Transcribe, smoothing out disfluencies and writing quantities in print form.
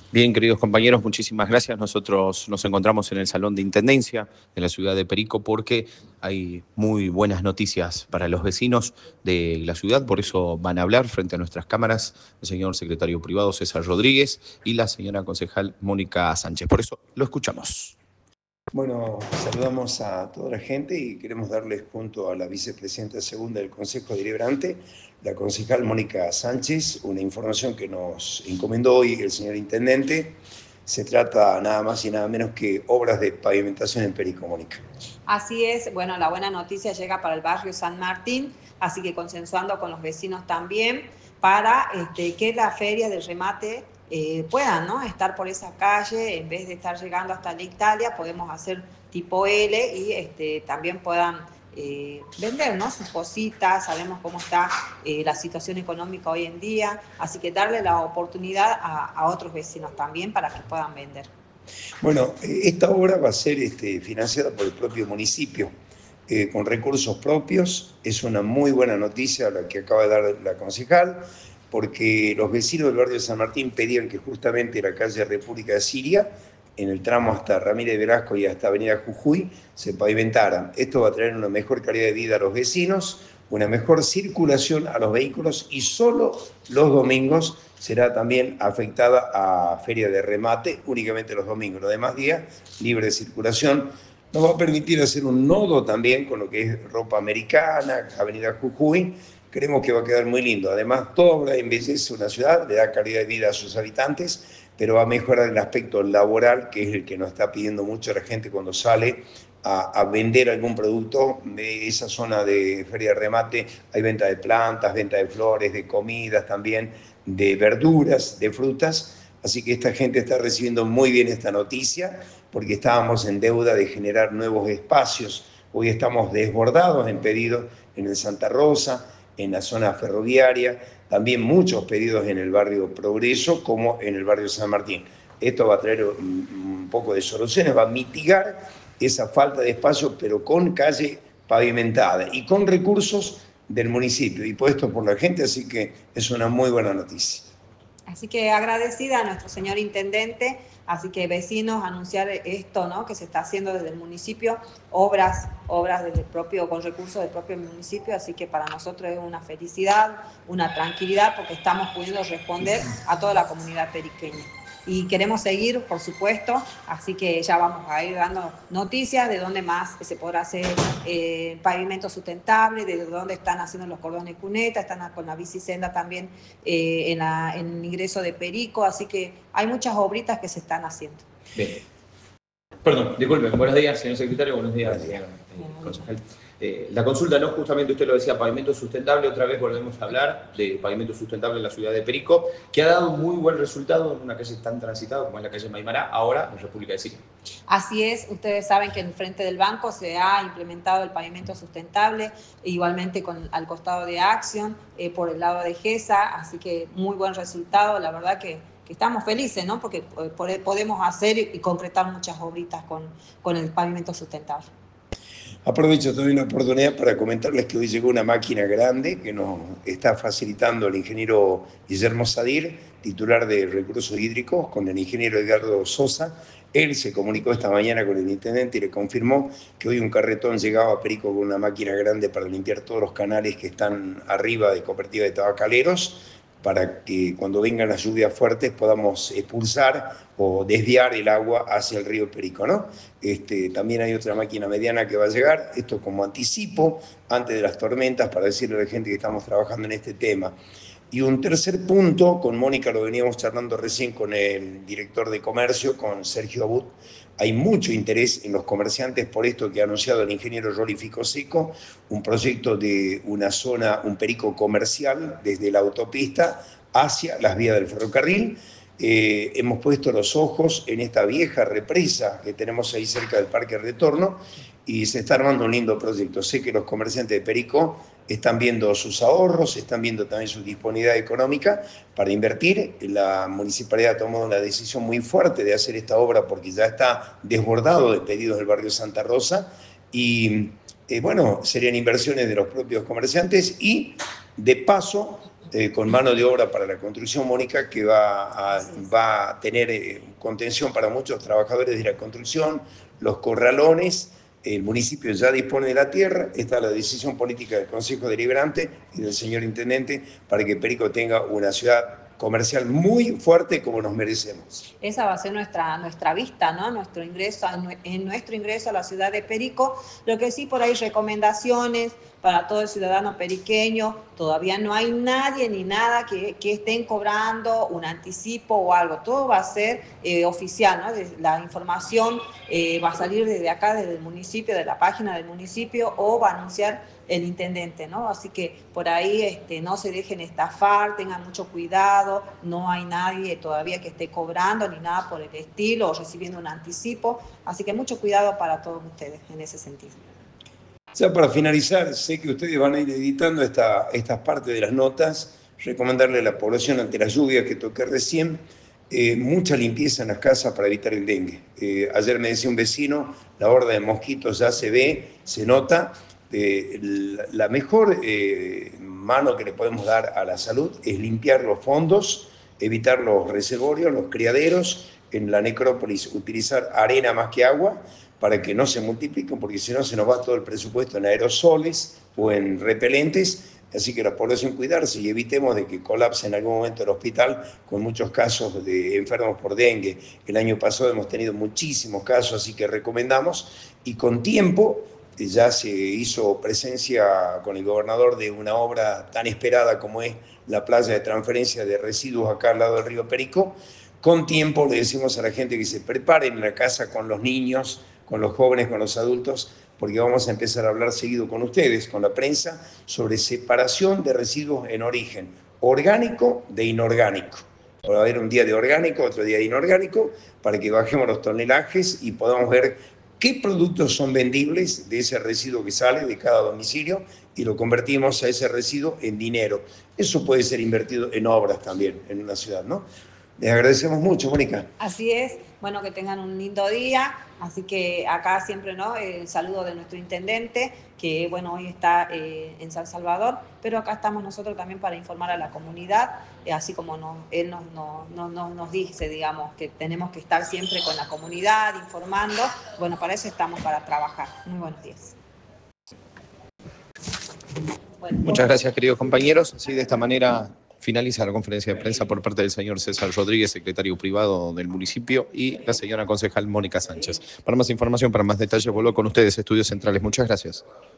Bien, queridos compañeros, muchísimas gracias. Nosotros nos encontramos en el Salón de Intendencia de la ciudad de Perico porque hay muy buenas noticias para los vecinos de la ciudad. Por eso van a hablar frente a nuestras cámaras el señor secretario privado César Rodríguez y la señora concejal Mónica Sánchez. Por eso lo escuchamos. Bueno, saludamos a toda la gente y queremos darles junto a la vicepresidenta segunda del Consejo Deliberante, la concejal Mónica Sánchez, una información que nos encomendó hoy el señor Intendente. Se trata nada más y nada menos que obras de pavimentación en Perico, Mónica. Así es, bueno, la buena noticia llega para el barrio San Martín, así que consensuando con los vecinos también para que la feria del remate puedan, ¿no?, estar por esa calle. En vez de estar llegando hasta la Italia, podemos hacer tipo L y también puedan vender, ¿no?, sus cositas. Sabemos cómo está la situación económica hoy en día, así que darle la oportunidad a otros vecinos también para que puedan vender. Bueno, esta obra va a ser financiada por el propio municipio, con recursos propios. Es una muy buena noticia la que acaba de dar la concejal, porque los vecinos del barrio de San Martín pedían que justamente la calle República de Siria, en el tramo hasta Ramírez Velasco y hasta Avenida Jujuy, se pavimentaran. Esto va a traer una mejor calidad de vida a los vecinos, una mejor circulación a los vehículos, y solo los domingos será también afectada a feria de remate, únicamente los domingos. Los demás días, libre de circulación. Nos va a permitir hacer un nodo también con lo que es ropa americana, Avenida Jujuy. Creemos que va a quedar muy lindo. Además, toda obra embellece una ciudad, le da calidad de vida a sus habitantes, pero va a mejorar el aspecto laboral, que es el que nos está pidiendo mucho la gente cuando sale a vender algún producto de esa zona de feria de remate. Hay venta de plantas, venta de flores, de comidas también, de verduras, de frutas. Así que esta gente está recibiendo muy bien esta noticia, porque estábamos en deuda de generar nuevos espacios. Hoy estamos desbordados en pedidos en el Santa Rosa, en la zona ferroviaria, también muchos pedidos en el barrio Progreso como en el barrio San Martín. Esto va a traer un poco de soluciones, va a mitigar esa falta de espacio, pero con calle pavimentada y con recursos del municipio y puestos por la gente, así que es una muy buena noticia. Así que agradecida a nuestro señor Intendente, así que vecinos, anunciar esto, ¿no?, que se está haciendo desde el municipio, obras desde el propio, con recursos del propio municipio, así que para nosotros es una felicidad, una tranquilidad, porque estamos pudiendo responder a toda la comunidad periqueña. Y queremos seguir, por supuesto, así que ya vamos a ir dando noticias de dónde más se podrá hacer pavimento sustentable, de dónde están haciendo los cordones cuneta, están con la bicisenda también en el ingreso de Perico, así que hay muchas obritas que se están haciendo. Bien. Perdón, disculpen. Buenos días, señor secretario. Buenos días, señor concejal. La consulta, ¿no? Justamente usted lo decía, pavimento sustentable. Otra vez volvemos a hablar de pavimento sustentable en la ciudad de Perico, que ha dado muy buen resultado en una calle tan transitada como es la calle Maimará, ahora en República de Siria. Así es, ustedes saben que en frente del banco se ha implementado el pavimento sustentable, igualmente al costado de Action, por el lado de GESA, así que muy buen resultado. La verdad que estamos felices, ¿no?, porque podemos hacer y concretar muchas obritas con el pavimento sustentable. Aprovecho también la oportunidad para comentarles que hoy llegó una máquina grande que nos está facilitando el ingeniero Guillermo Sadir, titular de Recursos Hídricos, con el ingeniero Edgardo Sosa. Él se comunicó esta mañana con el intendente y le confirmó que hoy un carretón llegaba a Perico con una máquina grande para limpiar todos los canales que están arriba de Cooperativa de Tabacaleros, para que cuando vengan las lluvias fuertes podamos expulsar o desviar el agua hacia el río Perico, ¿no? También hay otra máquina mediana que va a llegar, esto como anticipo antes de las tormentas, para decirle a la gente que estamos trabajando en este tema. Y un tercer punto, con Mónica lo veníamos charlando recién con el director de comercio, con Sergio Abud. Hay mucho interés en los comerciantes por esto que ha anunciado el ingeniero Rolly Ficoseco, un proyecto de una zona, un perico comercial desde la autopista hacia las vías del ferrocarril. Hemos puesto los ojos en esta vieja represa que tenemos ahí cerca del Parque Retorno y se está armando un lindo proyecto. Sé que los comerciantes de Perico están viendo sus ahorros, están viendo también su disponibilidad económica para invertir. La municipalidad ha tomado una decisión muy fuerte de hacer esta obra porque ya está desbordado de pedidos del barrio Santa Rosa y bueno, serían inversiones de los propios comerciantes y de paso con mano de obra para la construcción, Mónica, que va a tener contención para muchos trabajadores de la construcción, los corralones. El municipio ya dispone de la tierra, está la decisión política del Consejo Deliberante y del señor Intendente para que Perico tenga una ciudad comercial muy fuerte como nos merecemos. Esa va a ser nuestra vista, ¿no? Nuestro ingreso a la ciudad de Perico. Lo que sí, por ahí recomendaciones para todo el ciudadano periqueño. Todavía no hay nadie ni nada que estén cobrando un anticipo o algo. Todo va a ser oficial, ¿no? La información va a salir desde acá, desde el municipio, de la página del municipio, o va a anunciar el intendente, ¿no? Así que por ahí no se dejen estafar, tengan mucho cuidado, no hay nadie todavía que esté cobrando ni nada por el estilo o recibiendo un anticipo, así que mucho cuidado para todos ustedes en ese sentido. Ya para finalizar, sé que ustedes van a ir editando estas partes de las notas, recomendarle a la población ante la lluvia que toqué recién, mucha limpieza en las casas para evitar el dengue. Ayer me decía un vecino, la horda de mosquitos ya se ve, se nota. La mejor mano que le podemos dar a la salud es limpiar los fondos, evitar los reservorios, los criaderos, en la necrópolis utilizar arena más que agua para que no se multipliquen, porque si no se nos va todo el presupuesto en aerosoles o en repelentes. Así que la población cuidarse y evitemos de que colapse en algún momento el hospital con muchos casos de enfermos por dengue. El año pasado hemos tenido muchísimos casos, así que recomendamos, y con tiempo ya se hizo presencia con el gobernador de una obra tan esperada como es la playa de transferencia de residuos acá al lado del río Perico. Con tiempo le decimos a la gente que se preparen en la casa con los niños, con los jóvenes, con los adultos, porque vamos a empezar a hablar seguido con ustedes, con la prensa, sobre separación de residuos en origen, orgánico de inorgánico. Va a haber un día de orgánico, otro día de inorgánico, para que bajemos los tonelajes y podamos ver qué productos son vendibles de ese residuo que sale de cada domicilio y lo convertimos a ese residuo en dinero. Eso puede ser invertido en obras también en una ciudad, ¿no? Les agradecemos mucho, Mónica. Así es, bueno, que tengan un lindo día, así que acá siempre, ¿no? El saludo de nuestro intendente, que bueno, hoy está en San Salvador, pero acá estamos nosotros también para informar a la comunidad, así como él nos dice, digamos, que tenemos que estar siempre con la comunidad, informando. Bueno, para eso estamos, para trabajar. Muy buenos días. Bueno, muchas gracias, queridos compañeros. Así, de esta manera finaliza la conferencia de prensa por parte del señor César Rodríguez, secretario privado del municipio, y la señora concejal Mónica Sánchez. Para más información, para más detalles, vuelvo con ustedes, Estudios Centrales. Muchas gracias.